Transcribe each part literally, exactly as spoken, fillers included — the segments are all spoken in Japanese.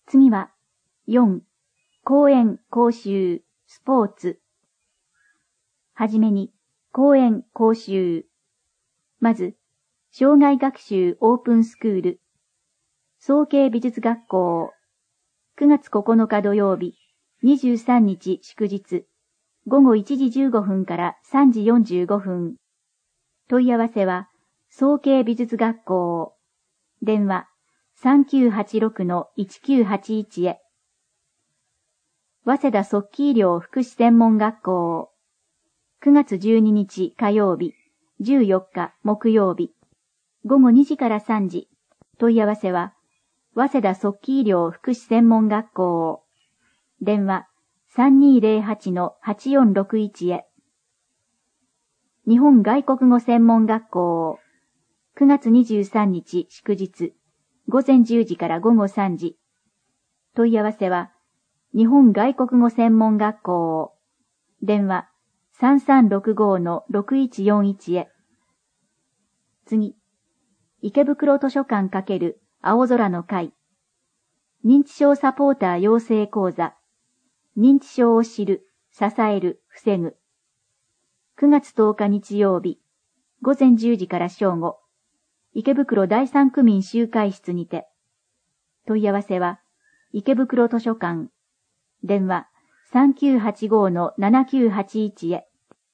次は、よん、講演、講習、スポーツ。はじめに、講演、講習。まず、障害学習オープンスクール、早慶美術学校、くがつここのか土曜日、にじゅうさんにち祝日、ごごいちじじゅうごふんからさんじよんじゅうごふん。問い合わせは、早慶美術学校。電話、さんきゅうはちろくのいちきゅうはちいち へ。早稲田速記医療福祉専門学校。くがつじゅうににち火曜日、じゅうよっか木曜日、ごごにじからさんじ。問い合わせは、早稲田速記医療福祉専門学校。電話、さんにーぜろはちのはちよんろくいち へ。日本外国語専門学校。くがつにじゅうさんにち祝日、ごぜんじゅうじからごごさんじ。問い合わせは、日本外国語専門学校。電話、さんさんろくごのろくいちよんいち へ。次、池袋図書館×青空の会。認知症サポーター養成講座。認知症を知る、支える、防ぐ。くがつとおか日曜日、ごぜんじゅうじから正午、池袋第三区民集会室にて。問い合わせは、池袋図書館。電話、さんきゅうはちごのななきゅうはちいち へ。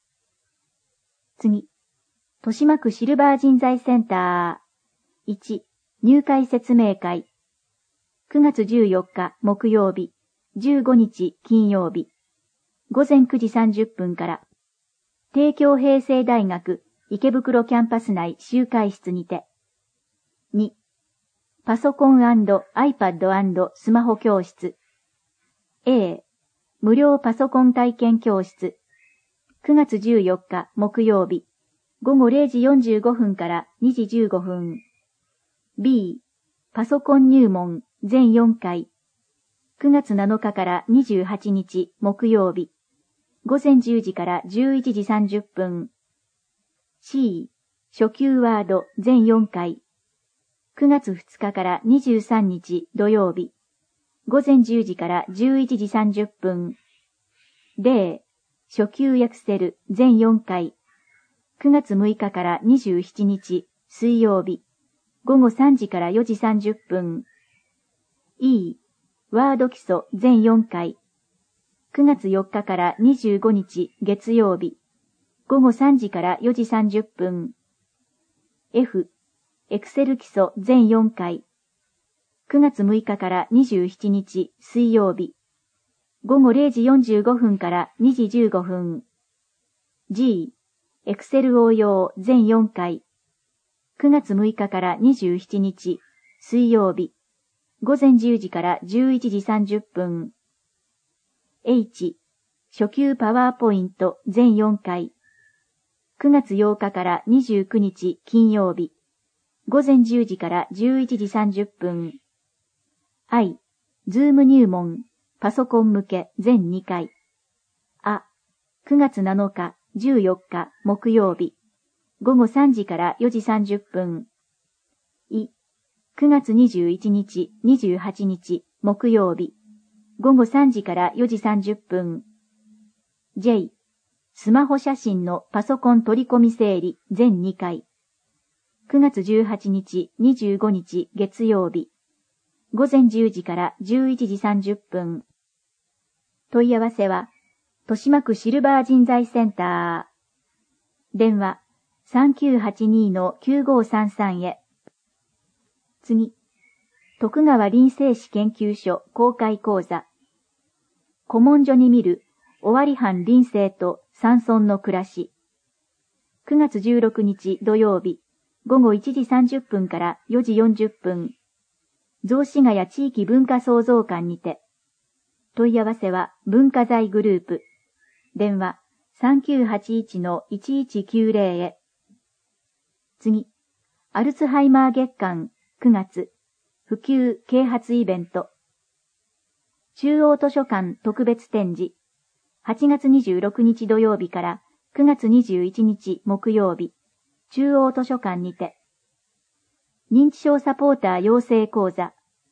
次、豊島区シルバー人材センター。いち、入会説明会。くがつじゅうよっか木曜日、じゅうごにち金曜日、ごぜんくじさんじゅっぷんから、帝京平成大学池袋キャンパス内集会室にて。に、パソコン&アイパッド&スマホ教室。A、無料パソコン体験教室。くがつじゅうよっか木曜日、ごごれいじよんじゅうごふんからにじじゅうごふん。B、パソコン入門全よんかい。くがつなのかからにじゅうはちにち木曜日、ごぜんじゅうじからじゅういちじさんじゅっぷん。C、初級ワード全よんかい。くがつふつかからにじゅうさんにち土曜日、ごぜんじゅうじからじゅういちじさんじゅっぷん。D、初級エクセル全よんかい。くがつむいかからにじゅうしちにち水曜日、ごごさんじからよじさんじゅっぷん。E、ワード基礎全よんかい。くがつよっかからにじゅうごにち月曜日、ごごさんじからよじさんじゅっぷん。F、エクセル基礎全よんかい。くがつむいかからにじゅうしちにち水曜日、ごごれいじよんじゅうごふんからにじじゅうごふん。G、エクセル応用全よんかい。くがつむいかからにじゅうしちにち水曜日、ごぜんじゅうじからじゅういちじさんじゅっぷん。H、初級パワーポイント全よんかい。くがつようかからにじゅうくにち金曜日、ごぜんじゅうじからじゅういちじさんじゅっぷん。I、ズーム入門、パソコン向け全にかい。あ、くがつなのか、じゅうよっか木曜日、ごごさんじからよじさんじゅっぷん。い、くがつにじゅういちにち、にじゅうはちにち木曜日、ごごさんじからよじさんじゅっぷん。J、スマホ写真のパソコン取り込み整理全にかい。くがつじゅうはちにち、にじゅうごにち月曜日、ごぜんじゅうじからじゅういちじさんじゅっぷん。問い合わせは、豊島区シルバー人材センター。電話、さんきゅうはちにのきゅうごさんさん へ。次、徳川臨世史研究所公開講座。古文書に見る尾張藩臨世と山村の暮らし。くがつじゅうろくにち土曜日、ごごいちじさんじゅっぷんからよじよんじゅっぷん。雑司ヶ谷地域文化創造館にて。問い合わせは文化財グループ。電話 さんきゅうはちいちのいちいちきゅうぜろ へ。次、アルツハイマー月間くがつ、普及啓発イベント。中央図書館特別展示。はちがつにじゅうろくにち土曜日からくがつにじゅういちにち木曜日、中央図書館にて。認知症サポーター養成講座。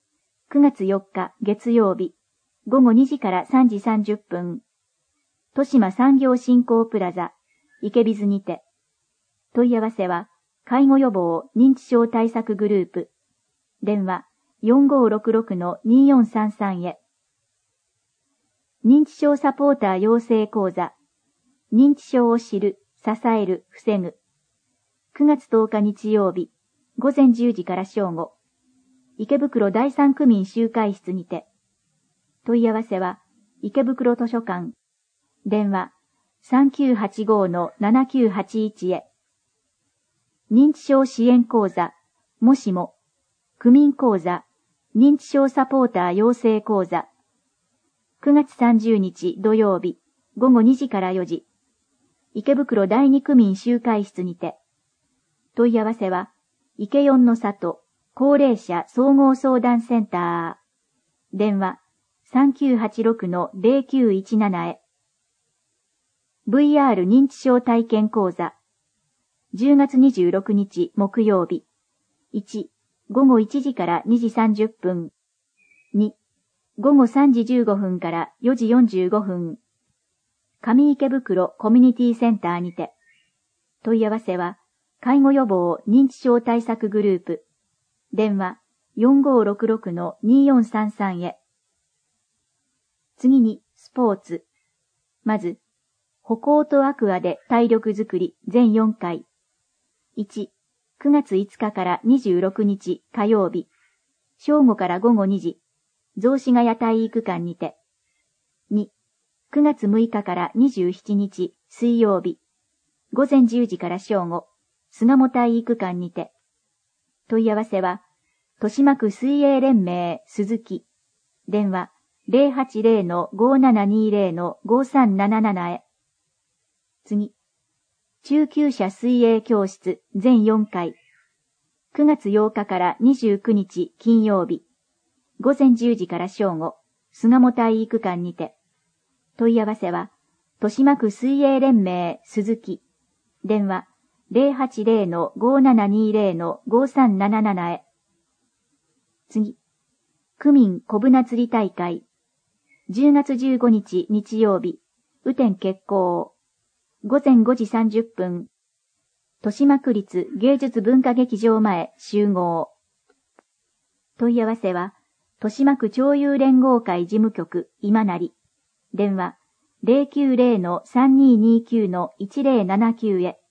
くがつよっか月曜日、ごごにじからさんじさんじゅっぷん。豊島産業振興プラザ、池ビズにて。問い合わせは、介護予防認知症対策グループ。電話 よんごろくろくのによんさんさん へ。認知症サポーター養成講座。認知症を知る、支える、防ぐ。くがつとおか日曜日、ごぜんじゅうじから正午。池袋第三区民集会室にて。問い合わせは、池袋図書館。電話 さんきゅうはちごのななきゅうはちいち へ。認知症支援講座、もしも、区民講座、認知症サポーター養成講座。くがつさんじゅうにち土曜日、ごごにじからよじ。池袋第二区民集会室にて。問い合わせは、池四の里、高齢者総合相談センター。電話さんきゅうはちろくのぜろきゅういちなな へ。ブイアール 認知症体験講座。じゅうがつにじゅうろくにち木曜日。いち、ごごいちじからにじさんじゅっぷん。に、ごごさんじじゅうごふんからよじよんじゅうごふん。上池袋コミュニティセンターにて。問い合わせは、介護予防認知症対策グループ。電話よんごろくろくのによんさんさん へ。次に、スポーツ。まず、歩行とアクアで体力づくり全よんかい。いち、くがついつかからにじゅうろくにち火曜日。正午からごごにじ。雑司ヶ谷体育館にて。に、くがつむいかからにじゅうしちにち水曜日。ごぜんじゅうじから正午。巣鴨体育館にて。問い合わせは、豊島区水泳連盟鈴木。電話ぜろはちぜろのごななにぜろのごさんなななな へ。次。中級者水泳教室全よんかい。くがつようかからにじゅうくにち金曜日。ごぜんじゅうじから正午。巣鴨体育館にて。問い合わせは、豊島区水泳連盟鈴木。電話ぜろはちぜろのごななにぜろのごさんななな へ。次。区民小舟釣り大会。じゅうがつじゅうごにち日曜日。雨天決行。ごぜんごじさんじゅっぷん。豊島区立芸術文化劇場前集合。問い合わせは、豊島区町友連合会事務局今成。電話ぜろきゅうぜろのさんにーにーきゅうのいちぜろななきゅう へ。